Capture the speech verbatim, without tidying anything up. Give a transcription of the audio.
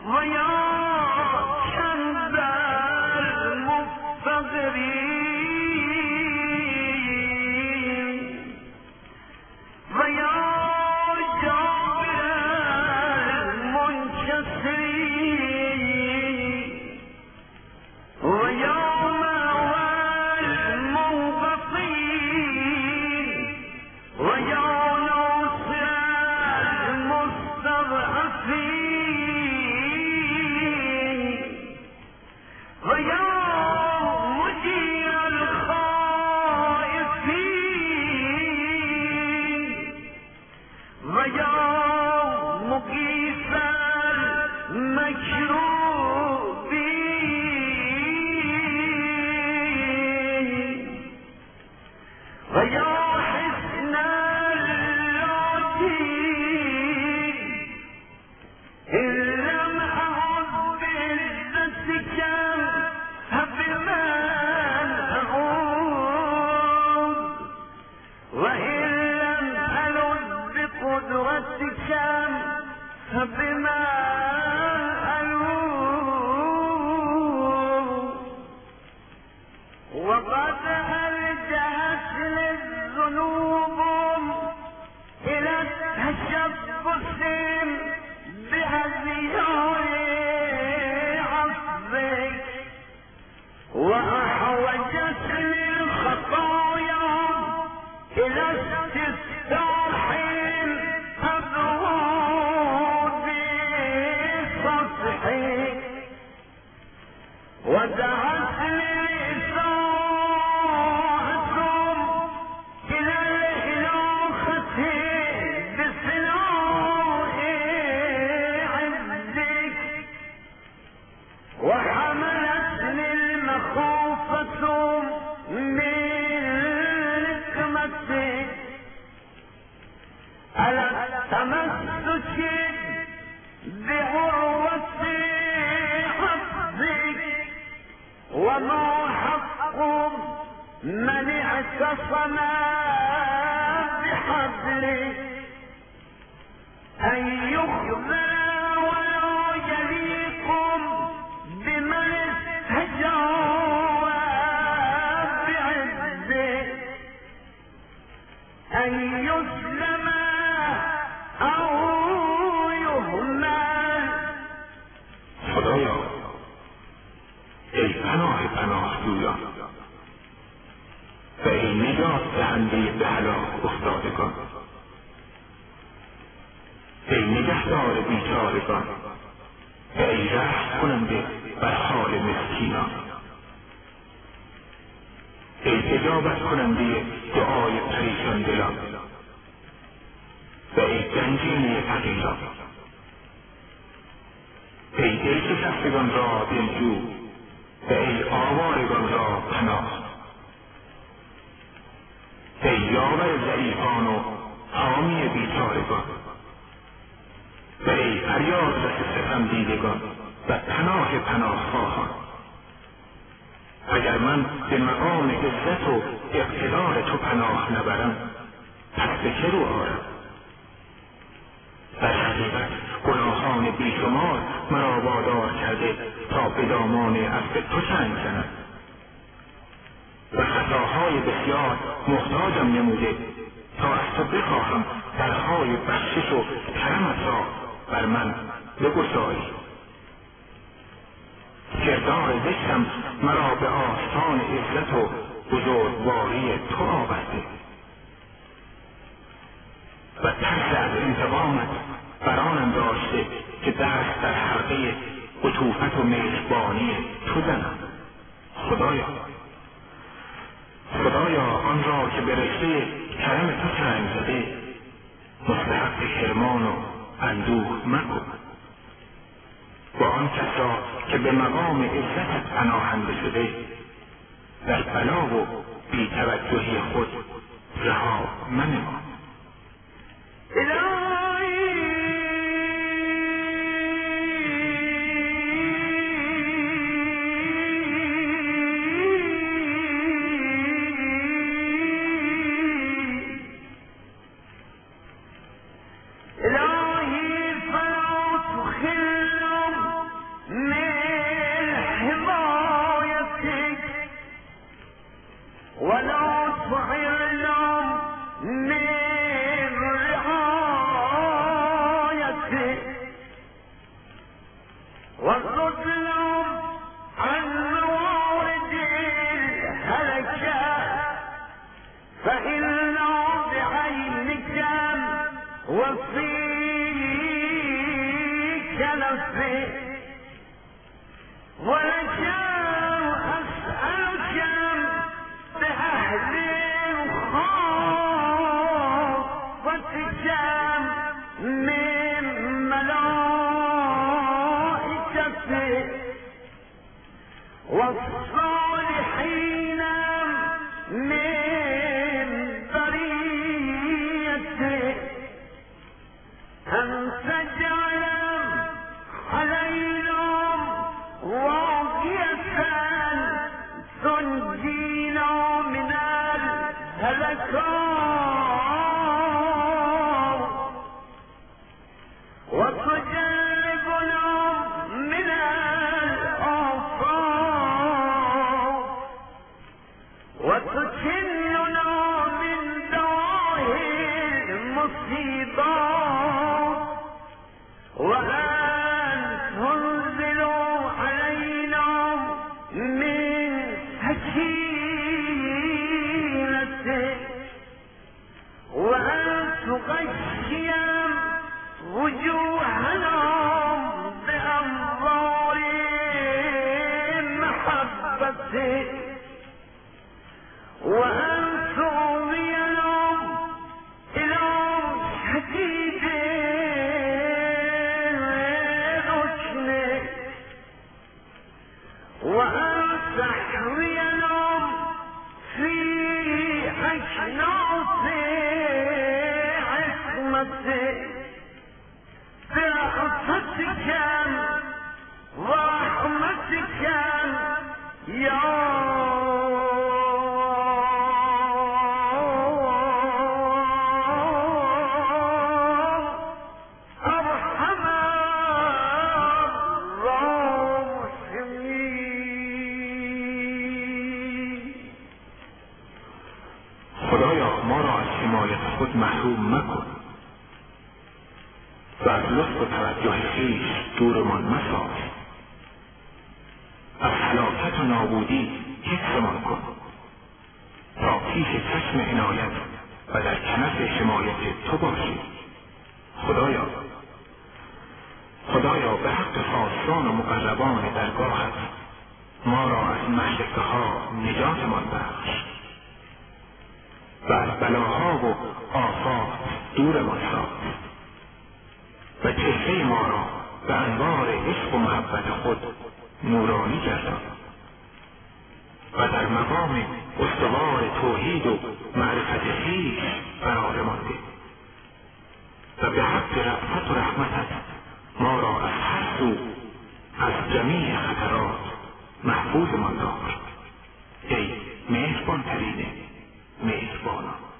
و یا کند المفتقرین و یا جابر المنکسرین و یا بما ألوم وقد أرجعتني الذنوب إلى التشبث بهزيان عصبك وأحوجتني الخطايا إلى استفتاح ودعتني إساءتهم إلى الإلاخة بسلاح عزك وحملتني المخافة من نقمتك على التمسك بعروة وما حق من اعتصم بحبله أن يخذل ولا يليق بمن استجاب بعزه أن يسلم أو يهمل. خدایا ای پناه پناه جویان و ای نجات دهنده به هلاک افتادگان، ای نگهدار بیچارگان و ای رحم کننده بر حال مسکینان، ای اجابت کننده دعای پریشان دلان و ای گنجینه فقیران، ای دل شکستگان را دلجو و ای آوارگان را پناه، ای یاور ضعیفان و حامی بیچارگان و ای فریاد رس ستم دیدگان و پناه پناه خواهان. اگر من به مقام عزت و اقتدار تو پناه نبرم پس به چه رو آرم؟ در حقیقت گناهان بیشمار مرا وادار کرده تا به دامان اسب تو چنگ زنم و خطاهای بسیار محتاجم نموده تا از تو بخواهم درهای بخشش و کرمت را بر من بگشایی. کردار زشتم مرا به آستان عزت و بزرگواری تو آورده و ترس از انتقامت برانم داشته که دست در حلقه عطوفت و مهربانی تو زنم. خدایا خدایا آن را که به رشته کرم تو چنگ زده مستحق حرمان و اندوه مکن. با آن کس را که به مقام عزتت پناهنده شده در بلا و بی‌توجهی خود رها منما. إلهي فلا تخلهم وصدهم عن موارد الهلكة فإنه بعينك وفيك نفسي ولكن أسألك بأهل خافتك من ملائكتك والصالحين من بريتك أن تجعل علينا واقية تنجينا من الهلكات وتجنبنا من الآفات وتكننا من دواهي المصيبات وأن تنزل علينا من سكينتك وأن تغشي وجوهنا بأنظار محبتك وأن تؤوينا إلى شديد رشدك وأن تحوينا في أشناص عصمتك برحمتك ورحمتك يا أرحم الراحمين. خدایا ما را از حمایت خود محروم مکن و از لطف و توجه خویش دورمان مساز. از هلاکت و نابودی حفظمان کن تا پیش چشم عنایت و در کنف حمایت تو باشیم. خدایا خدایا به حق خاصان و مقربان درگاهت ما را از مهلکه ها نجاتمان بخش و از بلاها و آفات دورمان ساز و چهره ما را به انوار عشق و محبت خود نورانی گردان و در مقام استوار توحید و معرفت خویش قرارمان ده و به حق رأفت و رحمتت ما را از هر سو از جمیع خطرات محفوظمان دار ای مهربان ترین مهربانان.